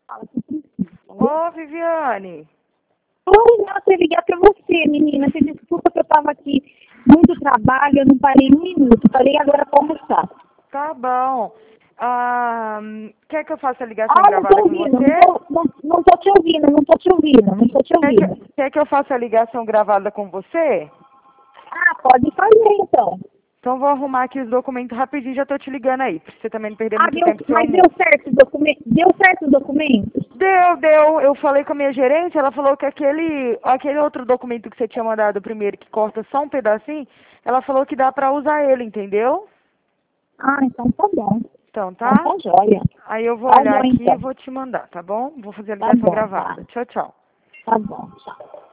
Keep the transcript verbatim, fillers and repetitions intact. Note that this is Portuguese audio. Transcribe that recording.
Fala que precisa. Ô, Viviane. Oi, nossa, eu ligar pra você, menina. Você desculpa que eu tava aqui, muito trabalho, eu não parei um minuto. Parei agora pra almoçar. Tá bom. Ah, quer que eu faça a ligação Ah, não tô gravada com ouvindo, não você? tô, não, não tô te ouvindo, não tô te ouvindo, não tô te Quer ouvindo. que, quer que eu faça a ligação gravada com você? Ah, pode fazer então. Então vou arrumar aqui os documentos rapidinho, já tô te ligando aí, pra você também não perder Ah, muito deu, tempo seu mas deu almoço. certo o documento? Deu certo os documentos? Deu, deu. Eu falei com a minha gerente, ela falou que aquele, aquele outro documento que você tinha mandado primeiro, que corta só um pedacinho, ela falou que dá pra usar ele, entendeu? Ah, então tá bom. Então, Então tá? tá joia. Aí eu vou Tá olhar bom aqui e então. vou te mandar, tá bom? Vou fazer a Tá ligação bom, tá. gravada. Tchau, tchau. Tá bom, tchau.